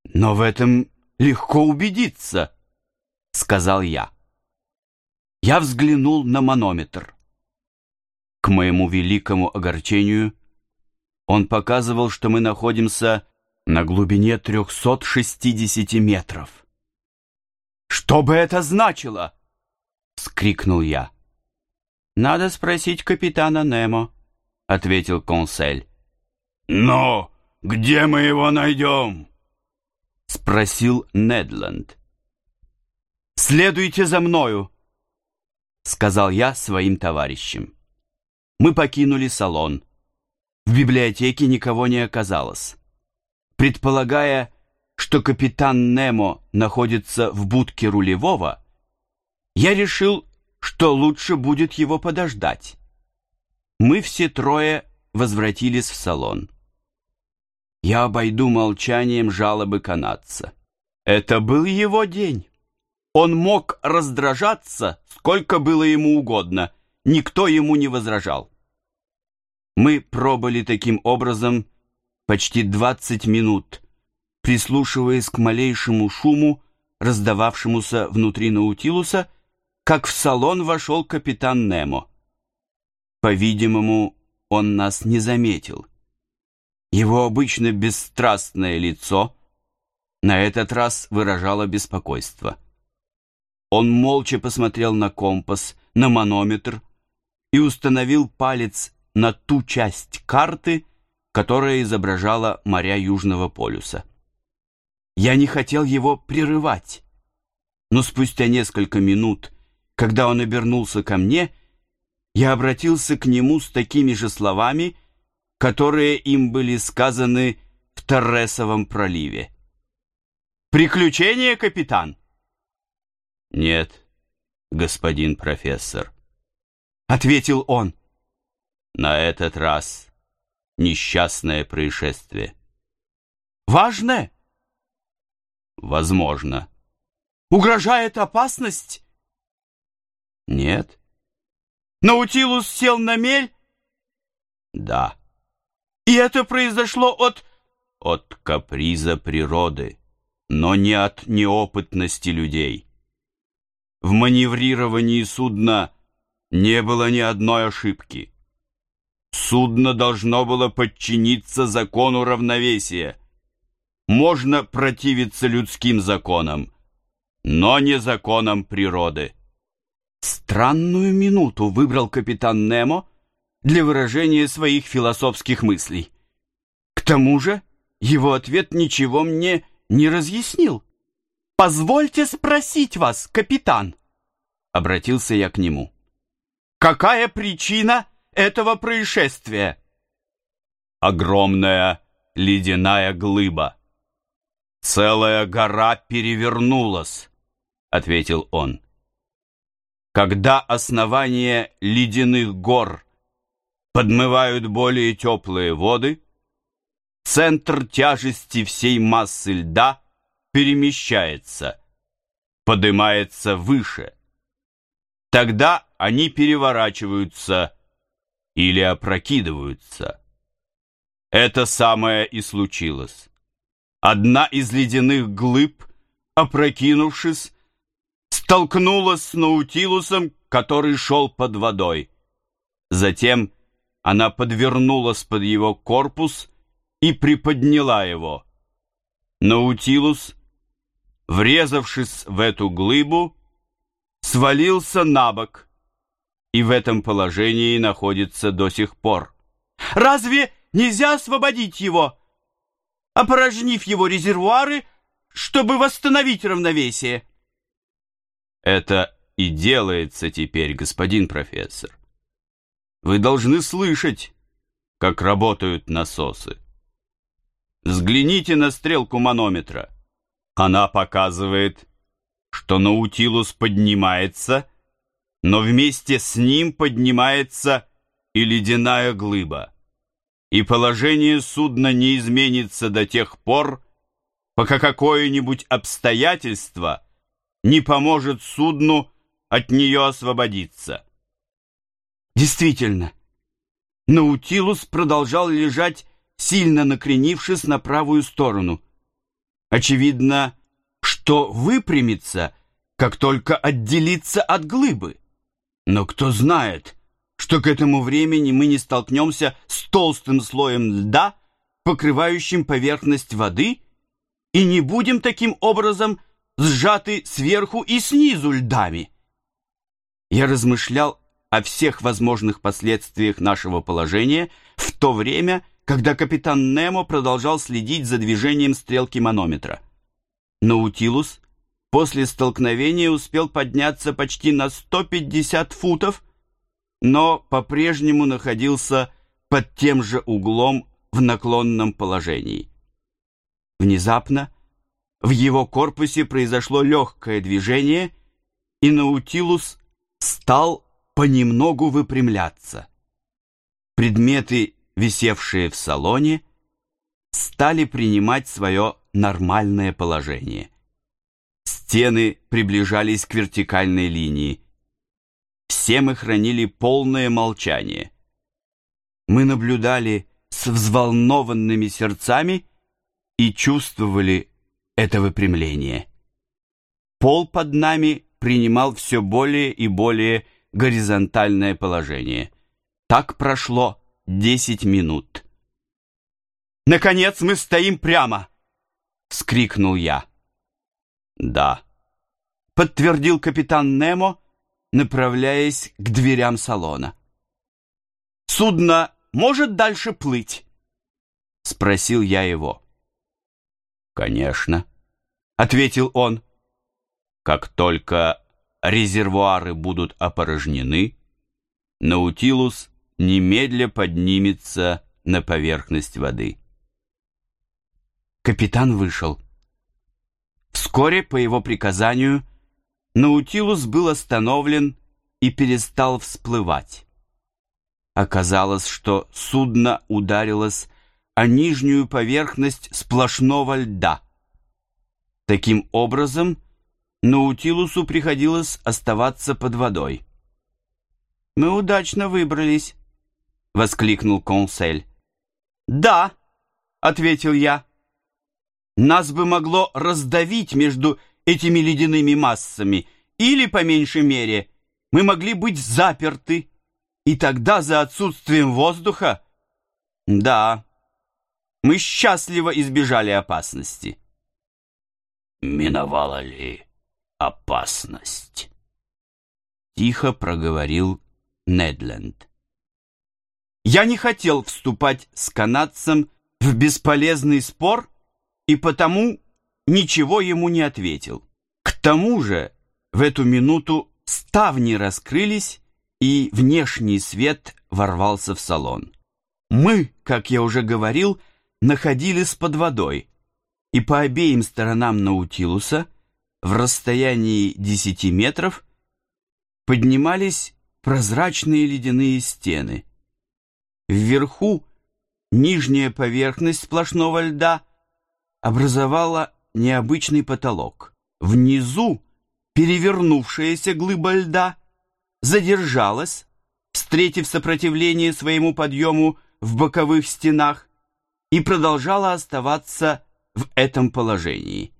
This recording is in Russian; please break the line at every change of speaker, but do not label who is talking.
Но в этом легко убедиться, сказал я. Я взглянул на манометр. К моему великому огорчению, он показывал, что мы находимся на глубине 360 метров. «Что бы это значило?» — вскрикнул я. «Надо спросить капитана Немо», — ответил консель.
«Но где мы его найдем?»
— спросил Недленд. «Следуйте за мною», — сказал я своим товарищам. Мы покинули салон. В библиотеке никого не оказалось. Предполагая, что капитан Немо находится в будке рулевого, я решил, что лучше будет его подождать. Мы все трое возвратились в салон. Я обойду молчанием жалобы канадца. Это был его день. Он мог раздражаться, сколько было ему угодно. Никто ему не возражал. Мы пробыли таким образом почти 20 минут, прислушиваясь к малейшему шуму, раздававшемуся внутри Наутилуса, как в салон вошел капитан Немо. По-видимому, он нас не заметил. Его обычно бесстрастное лицо на этот раз выражало беспокойство. Он молча посмотрел на компас, на манометр и установил палец на ту часть карты, которая изображала моря Южного полюса. Я не хотел его прерывать, но спустя несколько минут, когда он обернулся ко мне, я обратился к нему с такими же словами, которые им были сказаны в Торресовом проливе. «Приключение, капитан?»
«Нет, господин профессор»,
— ответил он.
«На этот раз несчастное происшествие».
«Важное?»
«Возможно».
«Угрожает опасность?»
«Нет».
«Наутилус сел на мель?»
«Да».
«И это произошло от...»
«От каприза природы, но не от неопытности людей. В маневрировании судна не было ни одной ошибки. Судно должно было подчиниться закону равновесия. Можно противиться людским законам, но не законам природы».
Странную минуту выбрал капитан Немо для выражения своих философских мыслей. К тому же его ответ ничего мне не разъяснил. «Позвольте спросить вас, капитан», — обратился я к нему, «какая причина этого происшествия?»
«Огромная ледяная глыба. Целая гора перевернулась», — ответил он. «Когда основания ледяных гор подмывают более теплые воды, центр тяжести всей массы льда перемещается, поднимается выше. Тогда они переворачиваются или опрокидываются. Это самое и случилось. Одна из ледяных глыб, опрокинувшись, столкнулась с Наутилусом, который шел под водой. Затем она подвернулась под его корпус и приподняла его. Наутилус, врезавшись в эту глыбу, свалился на бок и в этом положении находится до сих пор.
«Разве нельзя освободить его, опорожнив его резервуары, чтобы восстановить равновесие?»
«Это и делается теперь, господин профессор. Вы должны слышать, как работают насосы. Взгляните на стрелку манометра. Она показывает, что Наутилус поднимается, но вместе с ним поднимается и ледяная глыба. И положение судна не изменится до тех пор, пока какое-нибудь обстоятельство не поможет судну от нее освободиться».
Действительно, Наутилус продолжал лежать, сильно накренившись на правую сторону. Очевидно, что выпрямится, как только отделится от глыбы. Но кто знает, что к этому времени мы не столкнемся с толстым слоем льда, покрывающим поверхность воды, и не будем таким образом сжаты сверху и снизу льдами. Я размышлял о всех возможных последствиях нашего положения в то время, когда капитан Немо продолжал следить за движением стрелки манометра. Наутилус после столкновения успел подняться почти на 150 футов, но по-прежнему находился под тем же углом в наклонном положении. Внезапно в его корпусе произошло легкое движение, и Наутилус стал понемногу выпрямляться. Предметы, висевшие в салоне, стали принимать свое нормальное положение. Стены приближались к вертикальной линии. Все мы хранили полное молчание. Мы наблюдали с взволнованными сердцами и чувствовали это выпрямление. Пол под нами принимал все более и более горизонтальное положение. Так прошло 10 минут. «Наконец мы стоим прямо!» — вскрикнул я. «Да», — подтвердил капитан Немо, направляясь к дверям салона. «Судно может дальше плыть?» — спросил я его. «Конечно», — ответил он. «Как только резервуары будут опорожнены, Наутилус немедля поднимется на поверхность воды». Капитан вышел. Вскоре, по его приказанию, Наутилус был остановлен и перестал всплывать. Оказалось, что судно ударилось о нижнюю поверхность сплошного льда. Таким образом, Наутилусу приходилось оставаться под водой. «Мы удачно выбрались», — воскликнул Консель. «Да», — ответил я. «Нас бы могло раздавить между этими ледяными массами, или, по меньшей мере, мы могли быть заперты, и тогда за отсутствием воздуха, да, мы счастливо избежали опасности».
«Миновала ли опасность?»
— тихо проговорил Нед Ленд. Я не хотел вступать с канадцем в бесполезный спор, и потому ничего ему не ответил. К тому же в эту минуту ставни раскрылись, и внешний свет ворвался в салон. Мы, как я уже говорил, находились под водой, и по обеим сторонам Наутилуса, в расстоянии 10 метров, поднимались прозрачные ледяные стены. Вверху нижняя поверхность сплошного льда образовала необычный потолок. Внизу перевернувшаяся глыба льда задержалась, встретив сопротивление своему подъему в боковых стенах, и продолжала оставаться в этом положении.